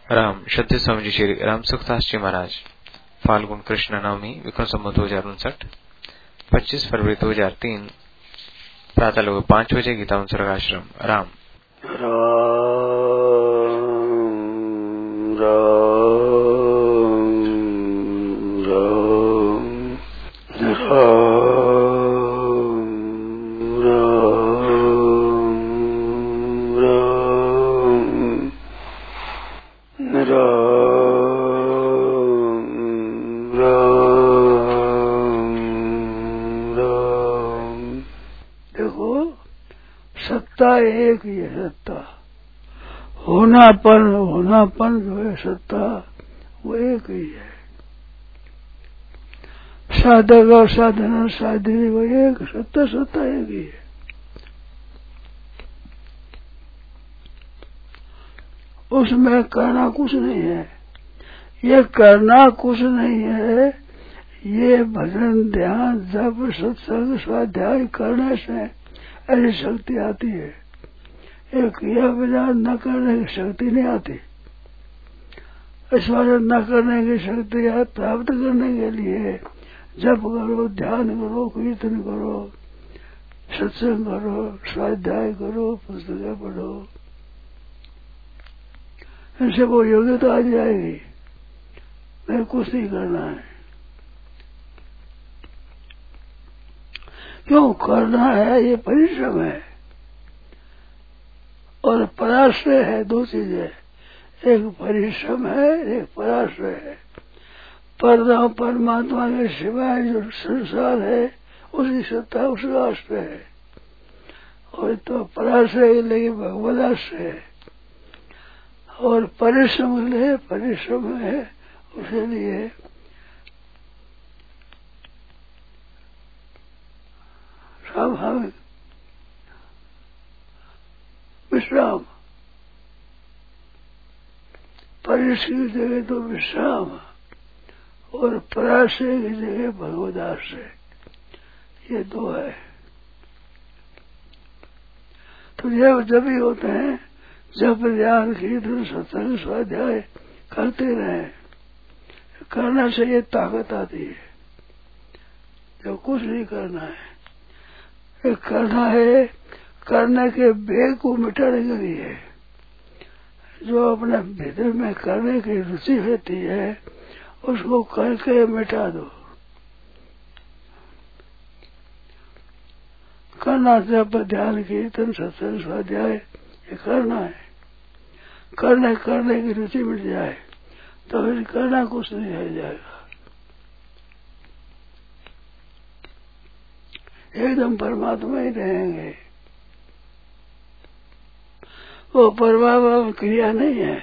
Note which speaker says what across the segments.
Speaker 1: राम श्रद्धेय स्वामी जी श्री राम सुखदास जी महाराज फाल्गुन कृष्ण नवमी विक्रम संवत 2059 25 फरवरी 2003 प्रातः लगभग 5 बजे गीता उत्सर्गाश्रम राम
Speaker 2: एक ही है सत्ता। होनापन जो है सत्ता वो एक ही है। साधक और साधना साधनी वो एक सत्ता एक ही है। उसमें करना कुछ नहीं है। ये करना कुछ नहीं है। ये भजन ध्यान जप सत्संग स्वाध्याय करने से ऐसी शक्ति आती है। एक क्रिया विधान न करने की शक्ति नहीं आती। स्मरण न करने की शक्ति प्राप्त करने के लिए जप करो, ध्यान करो, कीर्तन करो, सत्संग करो, स्वाध्याय करो, पुस्तकें पढ़ो, इनसे वो योग्यता आ जाएगी। मेरे कुछ नहीं करना है। क्यों करना है? ये परिश्रम है और पराश्रय है। दो चीजें, एक परिश्रम है, एक पराश्रय है। परमात्मा के सिवाय जो संसार है उसकी सत्ता उसका आश्रय है। और तो पराश्रय के लिए भगवत आश्रय है और परिश्रम के लिए परिश्रम है। उसके लिए स्वाभाविक विश्राम, परिश्रम की जगह तो विश्राम और पराश्रय की जगह भगवत आश्रय, ये दो है। तो ये जब ही होते हैं जब ध्यान कीर्तन सत्संग स्वाध्याय करते रहे। करने से ये ताकत आती है। जो कुछ नहीं करना है, एक करना है करने के वेग को मिटाने के लिए। जो अपने भीतर में करने की रुचि रहती है उसको करके मिटा दो। करना जब ध्यान कीर्तन सत्संग स्वाध्याय ये करना है। करने की रुचि मिट जाए तो फिर करना कुछ नहीं रह जाएगा। एकदम परमात्मा ही रहेंगे। वो परमात्मा क्रिया नहीं है।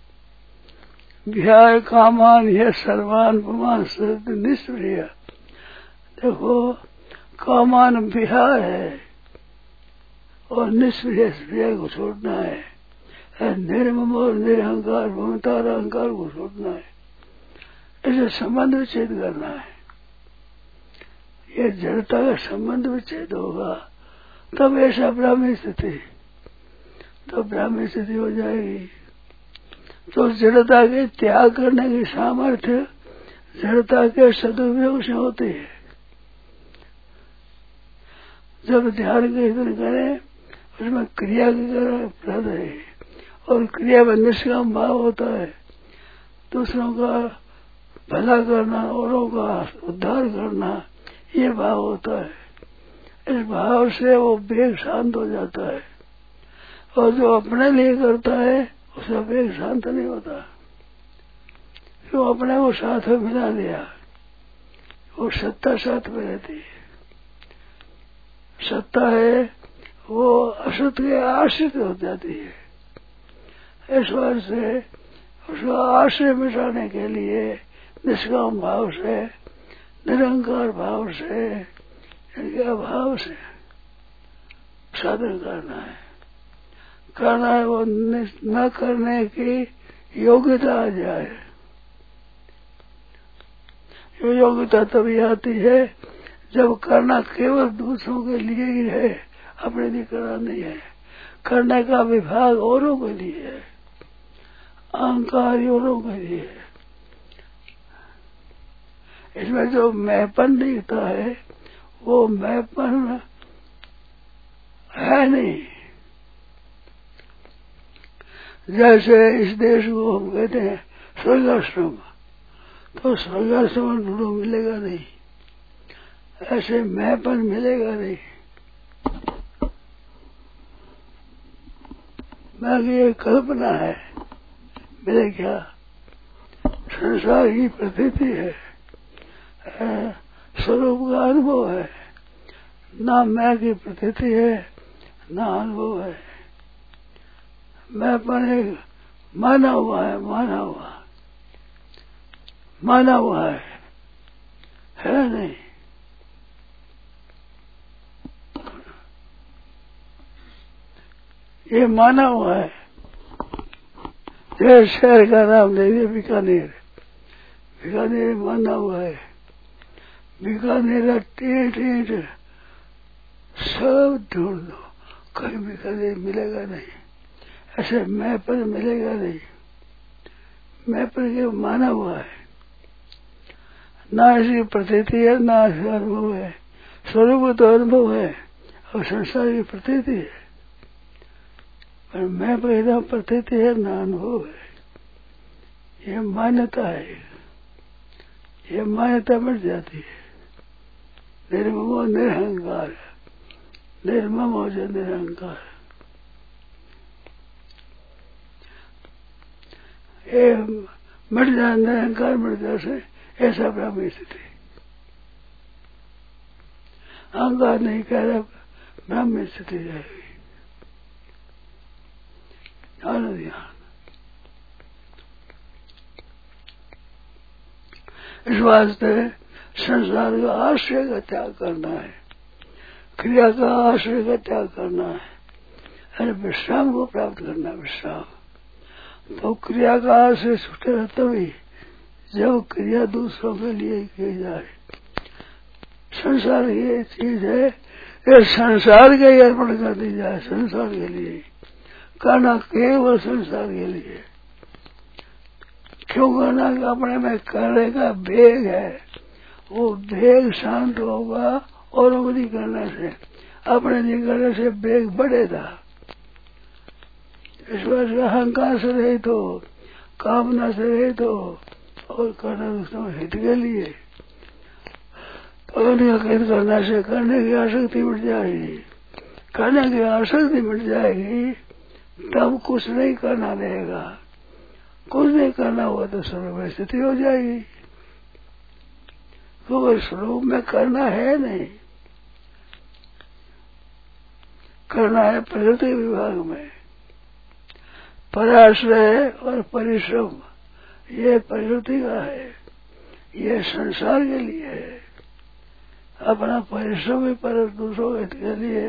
Speaker 2: विहार कामान यह सर्वान पुमान निष्प्रिय। देखो कामान विहार है और निष्प्रिय प्रिय को छोड़ना है। निर्मम और निरहंकार ममता अहंकार को छोड़ना है। ऐसे संबंध विच्छेद करना है। ये जड़ता का संबंध विच्छेद होगा तब ऐसा ब्राह्मी स्थिति, तो ब्राह्मी स्थिति हो जाएगी। तो जड़ता के त्याग करने की सामर्थ्य जड़ता के सदुपयोग से होती है। जब ध्यान कीर्तन करें उसमें क्रिया की प्रद है और क्रिया में निष्काम भाव होता है। दूसरों का भला करना, औरों का उद्धार करना, ये भाव होता है। इस भाव से वो वेग शांत हो जाता है। और जो अपने लिए करता है उसका वेग शांत नहीं होता। जो अपने को साथ में मिला दिया वो सत्ता साथ में रहती है। सत्ता है वो असत के आश्रित हो जाती है। इस बार से उसका आश्रय मिटाने के लिए निष्काम भाव से, निरंकार भाव से, इनके अभाव से साधन करना है। करना है वो न करने की योग्यता आ जाए। ये योग्यता तभी आती है जब करना केवल दूसरों के लिए ही है, अपने लिए करना नहीं है। करने का विभाग औरों के लिए है। अहंकार योरों के लिए। इसमें जो मैंपन दिखता है वो मैंपन है नहीं। जैसे इस देश को हम कहते हैं स्वर्गाश्रम, तो स्वर्गाश्रम ढूंढो मिलेगा नहीं, ऐसे मैंपन मिलेगा नहीं। बाकी ये कल्पना है, मेरे क्या संसार की प्रतीति है, स्वरूप का अनुभव है, ना मैं की प्रतीति है ना अनुभव है। मैं पर एक माना हुआ है, माना हुआ है नहीं। ये माना हुआ है। ये शहर का नाम दे दिया बीकानेर, बीकानेर माना हुआ है। बीकानेर टेट सब ढूंढ लो, कहीं बीकानेर मिलेगा नहीं, ऐसे मैं पर मिलेगा नहीं। मैं पर के माना हुआ है, ना ऐसी प्रतीति है ना ऐसी अनुभव है। स्वरूप तो अनुभव है और संसार की प्रतीति है, पर मैं पर ना प्रतीति है ना अनुभव है। ये मान्यता है, ये मान्यता मिट जाती है। निर्ममो निरहंकार, निर्मम हो जाए निरहंकार। ये मिट जाए निरहंकार, मिट जाए ऐसा ब्रह्म स्थिति। अहंकार नहीं कह रहा, ब्रह्म स्थिति जाएगी। ध्यान इस वास्ते संसार का आश्रय का त्याग करना है, क्रिया का आश्रय का त्याग करना है, अरे विश्राम को प्राप्त करना। विश्राम तो क्रिया का आश्रय छूटेगा तभी जब क्रिया दूसरों के लिए की जाए। संसार ये चीज है, ये संसार के ही अर्पण कर दी जाए, संसार के लिए करना, केवल संसार के लिए। क्यों करना? कि अपने में करने का वेग है, वो वेग शांत होगा और नहीं करने से, अपने नहीं करने से वेग बढ़ेगा। इस बात का अहंकार से रहित हो, कामना से रहित हो और करना दूसरों हित के लिए, तो उनका हित करने से करने की आसक्ति मिट जाएगी। करने की आसक्ति मिट जाएगी तब कुछ नहीं करना रहेगा। कुछ नहीं करना हुआ तो स्वरूप स्थिति हो जाएगी, क्योंकि स्वरूप में करना है नहीं, करना है प्रकृति विभाग में। पराश्रय और परिश्रम ये प्रकृति का है, ये संसार के लिए है। अपना परिश्रम भी पर दूसरों के लिए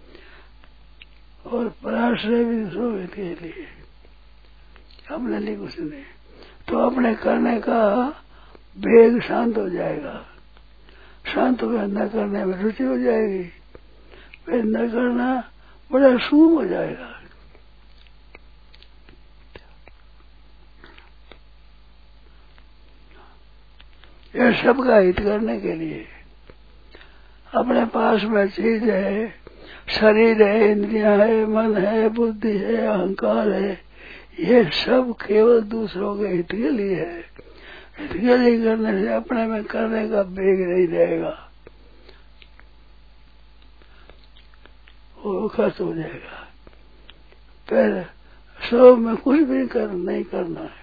Speaker 2: और पराश्रय भी दूसरों के लिए, अपने लिए कुछ नहीं। तो अपने करने का वेग शांत हो जाएगा, शांत होकर न करने में रुचि हो जाएगी, फिर न करना बड़ा शुभ हो जाएगा। यह सबका हित करने के लिए। अपने पास में चीज है, शरीर है, इंद्रियां है, मन है, बुद्धि है, अहंकार है, ये सब केवल दूसरों के हित के लिए है। हित के लिए करने से अपने में करने का वेग नहीं रहेगा, वो खर्च हो जाएगा। फिर सब में कुछ भी नहीं करना है।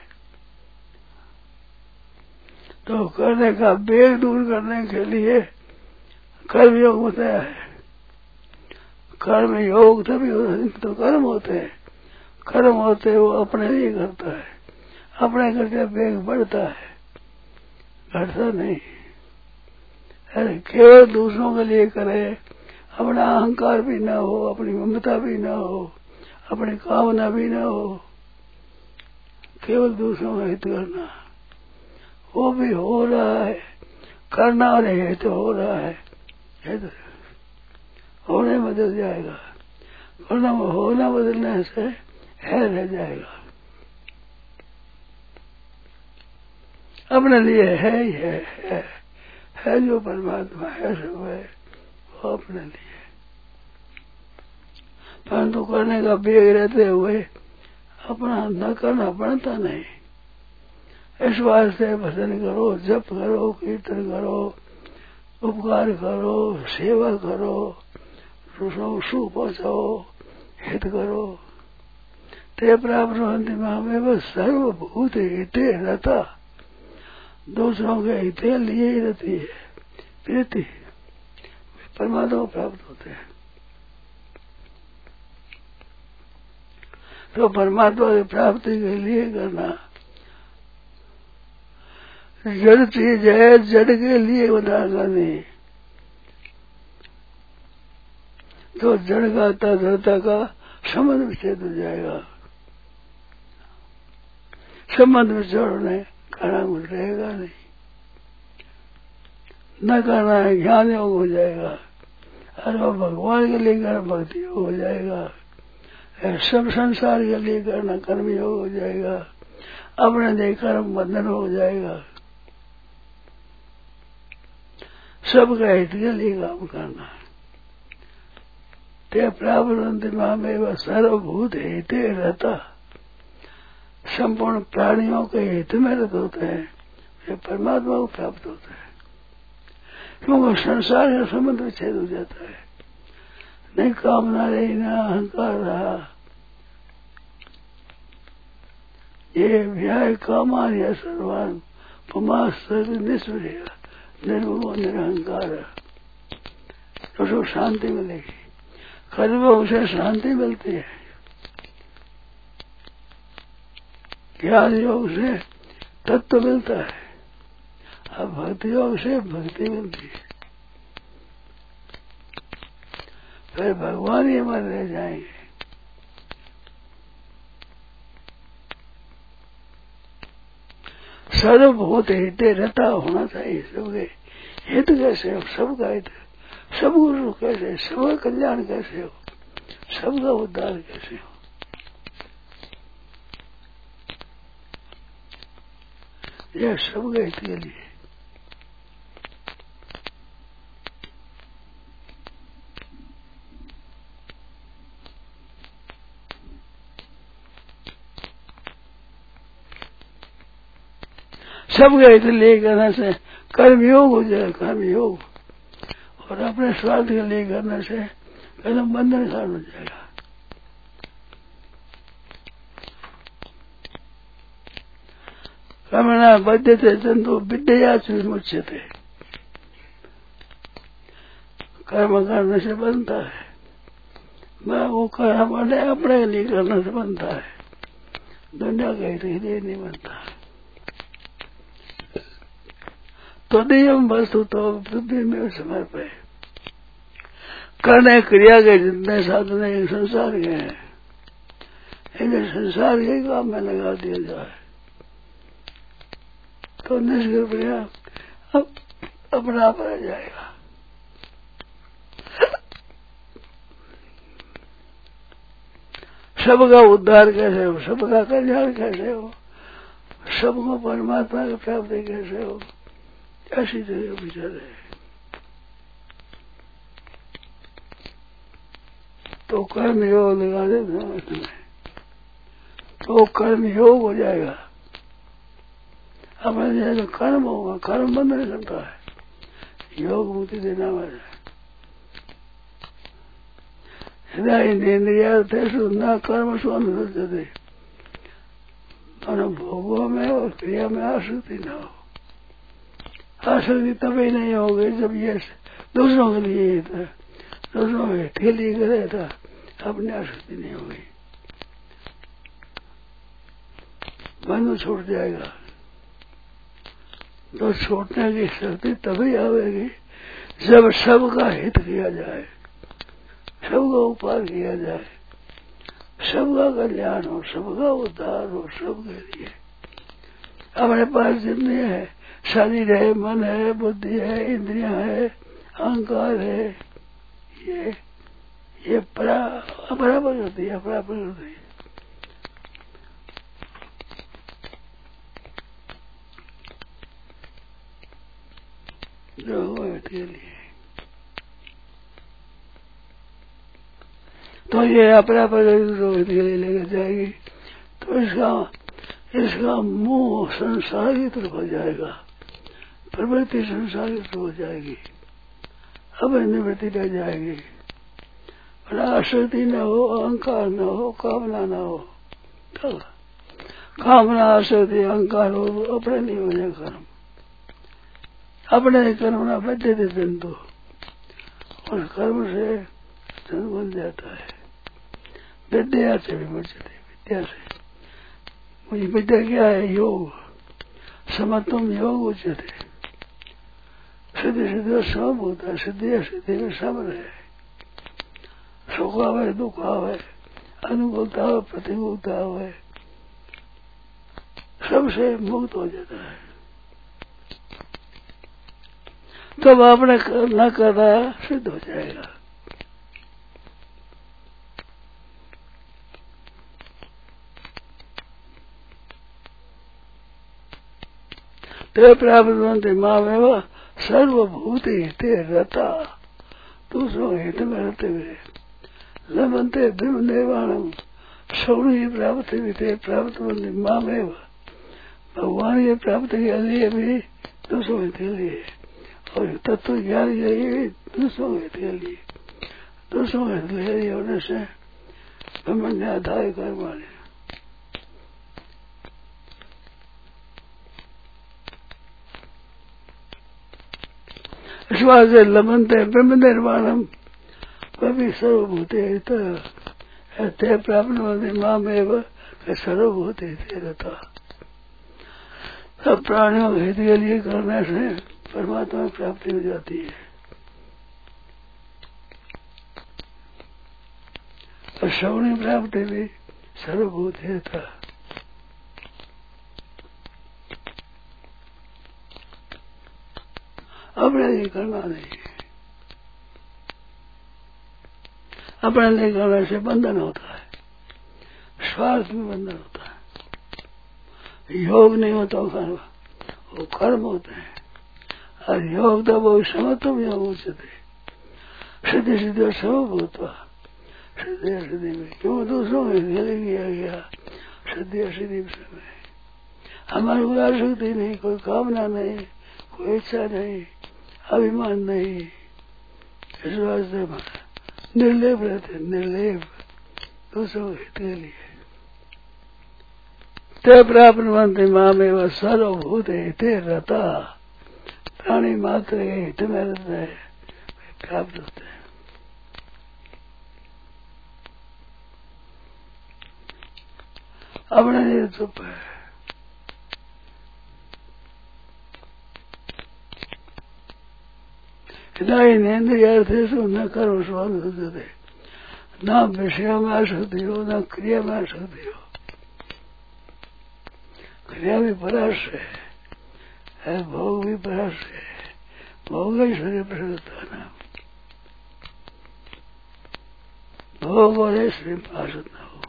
Speaker 2: तो करने का वेग दूर करने के लिए कर्म योग होता है। कर्म योग तभी तो कर्म होते हैं, कर्म होते वो अपने लिए करता है, अपने करके वेग बढ़ता है, घटता नहीं। अरे केवल दूसरों के लिए करे, अपना अहंकार भी ना हो, अपनी ममता भी ना हो, अपनी कामना भी ना हो, केवल दूसरों का हित करना, वो भी हो रहा है। करना और हित हो रहा है, हित होने बदल जाएगा, होना बदलने से है रह जाएगा। अपने लिए है ही है जो परमात्मा है सब है वो अपने लिए। परंतु करने का बेग रहते हुए अपना न करना बनता नहीं। इस वास्ते भजन करो, जप करो, कीर्तन करो, उपकार करो, सेवा करो, दूसरों को सुख पहुंचाओ, हित करो। ते प्राप्त में बस सर्वभूत हिते रहता, दूसरों के हिते लिए ही रहती है प्रीति, परमात्मा को प्राप्त होते हैं। तो परमात्मा की प्राप्ति के लिए करना जड़ चीज है, जड़ के लिए बना करनी। तो जड़ का जड़ता का संबंध विच्छेद हो जाएगा। संबंध विच्छेद होने करना कुछ रहेगा नहीं, न करना है ज्ञान योग हो जाएगा, और वो भगवान के लिए करना भक्ति योग हो जाएगा, सब संसार के लिए करना कर्म योग हो जाएगा, अपने लिए कर्म बंधन हो जाएगा। सबका हित के लिए काम करना। ते प्राप्त में सर्वभूत हिते रहता, संपूर्ण प्राणियों के हित में रत होते हैं, वे परमात्मा को प्राप्त होते हैं। क्योंकि संसार का संबंध विच्छेद हो जाता है, नहीं कामना रही, न अहंकार रहा। ये व्याय कामान या सर्वान पमास निष्क्रिय निर्भो निरहंकार, तो शांति मिलेगी। कर्मों से शांति मिलती है, ज्ञान योग से तत्व मिलता है, अब भक्ति योग से भक्ति मिलती है। फिर भगवान ही हमारे रह जाएंगे। सर्वभूत हिते रहता होना चाहिए सबके हित। कैसे हो? सबका हित, सब गुरु कैसे, सबका कल्याण कैसे हो, सबका उद्धार कैसे हो। यह सबके हित के लिए। सबके हित लिए करने से कर्मयोग हो जाए, कर्मयोग, और अपने स्वार्थ के लिए करने से कर्म बंधन सार हो जाएगा। कर्मणा बद्धते जंतु विद्या मुच्यते, कर्म करने से बनता है, मैं वो कर्म अपने लिए करने से बनता है, दुनिया के हित के लिए नहीं बनता। तो नियम वस्तु तो बुद्धि में समर्पय, करने क्रिया के जितने साधन है संसार के हैं, इन्हें संसार के काम में लगा दिया जाए तो निष्क्रिय अब अपना आप रह जाएगा। सबका उद्धार कैसे हो, सबका कल्याण कैसे हो, सबको परमात्मा की प्राप्ति कैसे हो, ऐसी जगह विचार है। तो कर्म योग लगा दे, तो कर्म योग हो जाएगा। अपने जैसे कर्म होगा, कर्म बंद नहीं करता है, योग मुक्ति देना वाला हृदय इंद्रिया न कर्म सुदे, दोनों भोगों में और क्रिया में आसक्ति न हो। आसक्ति तभी नहीं होगी जब ये दूसरों के लिए था, दूसरों के लिए करे था, अपनी आसक्ति नहीं होगी, बंधु छूट जाएगा। तो छूटने की शक्ति तभी आवेगी जब सबका हित किया जाए, सबका उपकार किया जाए, सबका कल्याण हो, सबका उद्धार हो, सबके लिए। हमारे पास जितने है, शरीर है, मन है, बुद्धि है, इंद्रियां है, अहंकार है, ये अपरा प्रकृति है, अपरा प्रकृति। रोहित के लिए। तो ये अपना पर रोहित के लिए लेकर जाएगी तो इसका मुंह संसार की तरफ हो जाएगा, प्रवृत्ति संसार की तरफ हो जाएगी, अब निवृत्ति रह जाएगी। आसक्ति न हो, अहंकार न हो, कामना न हो। कामना आसक्ति अहंकार हो अपने नहीं हो जाए कर्म, अपने कर्म न बचे थे जंतु, उस कर्म से जन बन जाता है। विद्या से भी बचते, विद्या से मुझे विद्या क्या है? योग, समत्वम योग उच्चते। सिद्धि सिद्धि सम होता है, सिद्धि सिद्धि में सम रहे, सुख आवे दुख आवे, अनुकूलता हो प्रतिकूलता हो, सबसे मुक्त हो जाता है। तब आपने न करना सिद्ध हो जाएगा। ते प्राप्त मामेव सर्वभूति ते रता, दूसरों हित में रहते हुए लमनते ब्रह्म निर्वाणम सौरी प्राप्त भी थे प्राप्त मामेव, भगवान के प्राप्त के लिए भी दूसरों हित के लिए, और तत्व ज्ञान के लिए भी दूसरों हित के लिए, दूसरों हित के लिए होने से ब्रह्मण्य आधार कर्म वाले। इस बात से लमनते ब्रह्म निर्वाणम वह भी सर्वभूते ते प्राप्त मामेव सर्वभूते रहता। सब प्राणियों के हित के लिए करने से परमात्मा की प्राप्ति हो जाती है। और श्रवणी प्राप्ति भी सर्वभूत था। अपने लिए करना नहीं, अपने लिए करने से बंधन होता है, स्वार्थ में बंधन होता है। योग नहीं होता वो कर्म होते हैं, और योग तो वो समत्वम योग उच्चते, सिद्धि सिद्धि सर्वभूतवा, सिद्धि सिद्धि में क्यों दूसरों में किया गया, सिद्धि सिद्धि में हमारी कोई आसक्ति नहीं, कोई कामना नहीं, कोई इच्छा नहीं, अभिमान नहीं, इस वास्ते निर्लेप रहते, निर्लेप दूसरों हित के लिए। ते प्राप्त बनते मामेव सर्वभूत हिते रता, प्राणी मात्र के हित में रहते हैं, प्राप्त होते हैं। अपने लिए चुप है, इंद्रियार्थेषु न कर्म स्वानुसुते, न विषय में आसक्ति हो, न क्रिया में आसक्ति हो। क्रिया भी परास है, भोग भी परास है, भोग ऐश्वर्य प्रसन्नता न, भोग और ऐश्वर्य में आसक्त न हो।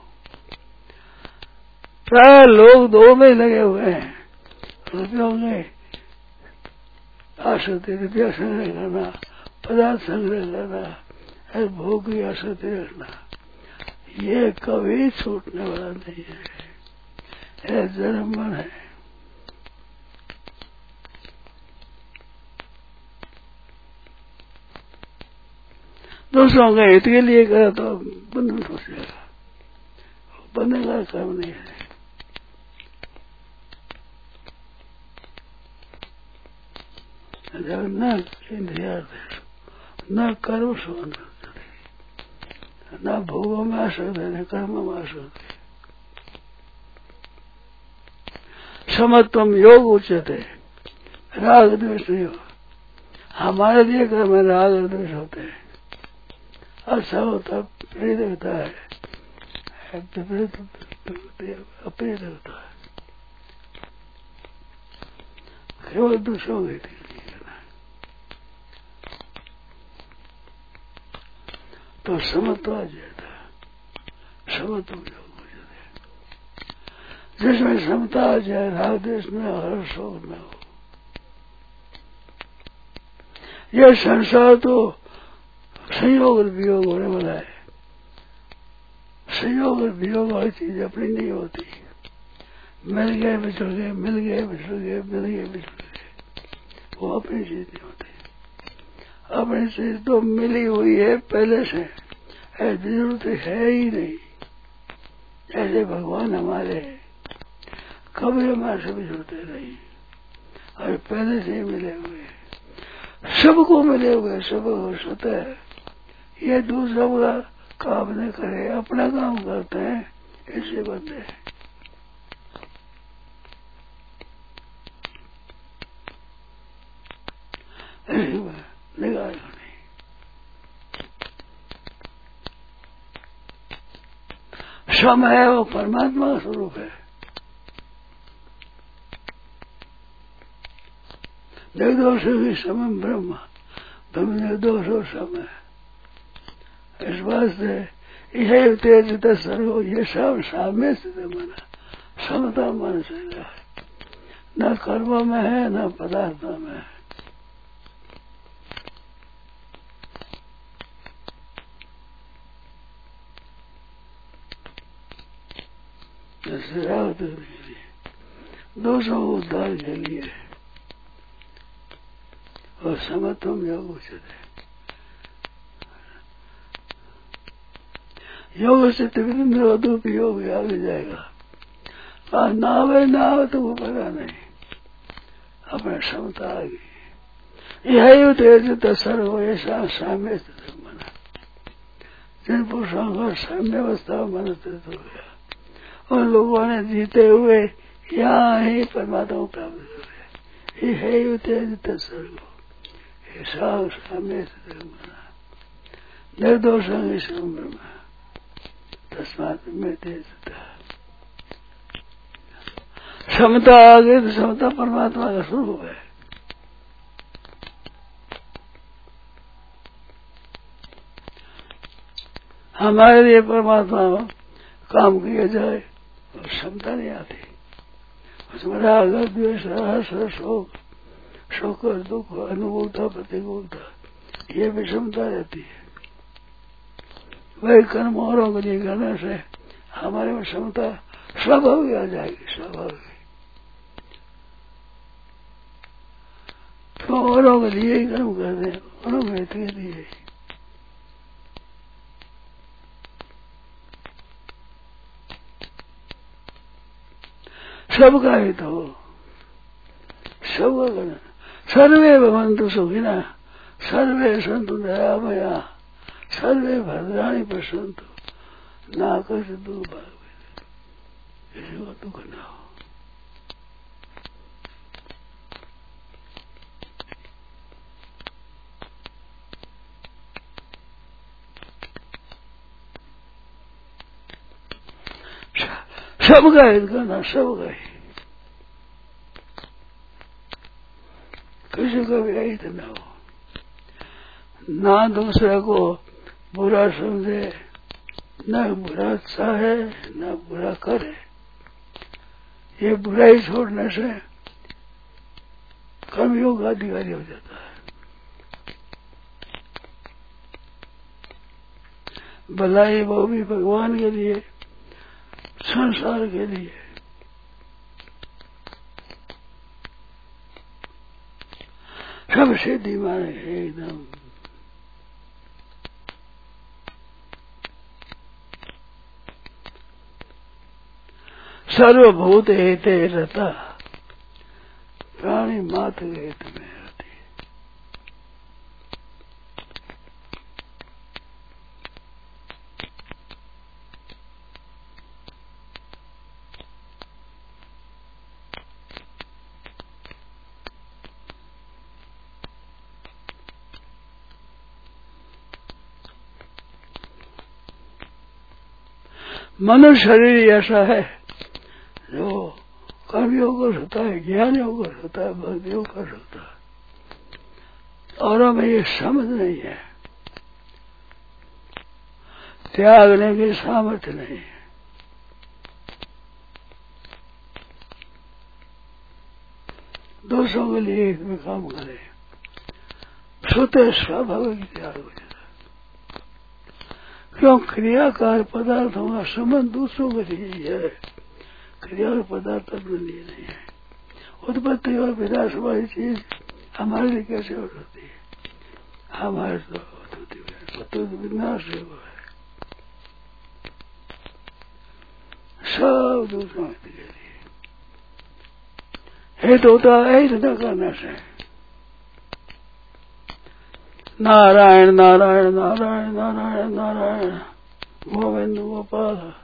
Speaker 2: प्राय लोग दो में लगे हुए हैं, रुपयों में आसक्ति, रुपया संग्रह करना, पदार्थ संग्रह करना, भोग की आसक्ति रखना, ये कभी छूटने वाला नहीं है, जन्म मन है। दूसरों के हित के लिए करा तो बंधन हो जाएगा, बंधन का कर्म नहीं है। न इंद्रियार्थ न कर्म स्वानुसुते, न भोगों में आसक्त है, न कर्म में आसक्त है। समत्वम योग उच्चते, राग द्वेष नहीं हो। हमारे लिए कर्म में राग और द्वेष होते हैं, अच्छा होता प्रेत होता है, विपरीत अप्रेत होता है, केवल दूसरों के तो समत्व आ जाता, समत्व योग हो जाता। जिसमें समता आ जाए, राग देश में हर्ष हो न हो, यह संसार तो संयोग और वियोग होने वाला है। संयोग और वियोग वाली चीज अपनी नहीं होती। मिल गए बिछड़ गए, मिल गए बिछड़ गए, मिल गए बिछड़ गए, वो अपनी चीज नहीं होती। अपनी चीज तो मिली हुई है पहले से, ऐसी जरूरत है ही नहीं। ऐसे भगवान हमारे कभी हमारे से बिछड़ते नहीं और पहले से ही मिले हुए, सबको मिले हुए, सबको स्वतः। ये दूसरा बुरा काम नहीं करे, अपना काम करते हैं, ऐसे बनते हैं। निगाह नहीं। सम है वो परमात्मा का स्वरूप है। निर्दोष ही समम ब्रह्म, ब्रह्म निर्दोष और सम है। इस वास्ते यह तेज सर्व, ये सब साम्य स्थित माना, समता मन से है, न कर्म में है न पदार्थ में है। राहत के लिए, दोषों को उद्धार के लिए और समत्वम योग उचित योग से तिविधूप योग आगे जाएगा। ना आवे तो वो पता नहीं, अपने क्षमता आ गई। यही तेज सर्व ऐसा साम्य मना, जिन पुरुषों का साम्य अवस्था मन स्थित हो गया, उन लोगों ने जीते हुए यहाँ ही परमात्मा को प्राप्त हुए। यही तेज सर्व ऐसा साम्य स्थित मना, निर्दोष ब्रह्म, तस्मात् में तेजता। क्षमता आ गई तो क्षमता परमात्मा का स्वरूप है। हमारे लिए परमात्मा काम किया जाए और क्षमता नहीं आती। उसमें राग द्वेष हर्ष शोक, शोक और दुख, अनुकूलता प्रतिकूलता, ये भी क्षमता रहती है। वही कर्म औरों के लिए करने से हमारे में क्षमता स्वाभाविक आ जाएगी, स्वाभाविक। तो औरों के लिए ही कर्म करते हैं, औरों के हित के लिए। सबका हित हो, सबका करना। सर्वे भवन्तु सुखिनः, सर्वे सन्तु दयामया, सर्वे भद्राणि पश्यन्तु ना कश्चित् दुर्भाग्यः। किसी को दुख न हो। सबका हित करना, सबका ही, किसी का भी हित न हो, ना दूसरे को बुरा समझे, न बुरा चाहे, न बुरा करे। ये बुराई छोड़ने से कर्मयोग अधिकारी हो जाता है। भलाई वो भी भगवान के लिए, संसार के लिए। सब सिद्धि माने एकदम। सर्वभूत हेते रहता, प्राणी मात्र हित में रहती। मनुष्य शरीर ऐसा है जो कर्मयोग कर सकता है, ज्ञान योग कर सकता है, भक्ति योग कर सकता है। और हमें ये समझ नहीं है, त्यागने की सामर्थ्य नहीं है। दोषों के लिए इसमें काम करे, स्वतः स्वाभाविक त्याग हो जाता। क्यों? क्रियाकार पदार्थों का संबंध दूसरों के लिए है, क्रिया और पदार्थ अपने लिए नहीं है। उत्पत्ति और विनाश वाली चीज हमारे लिए कैसे हो सकती है? हमारे तो विनाश है, वो है सब दूसरों के लिए हेतु होता है न करने से। नारायण नारायण नारायण नारायण नारायण गोविंद गोपाल।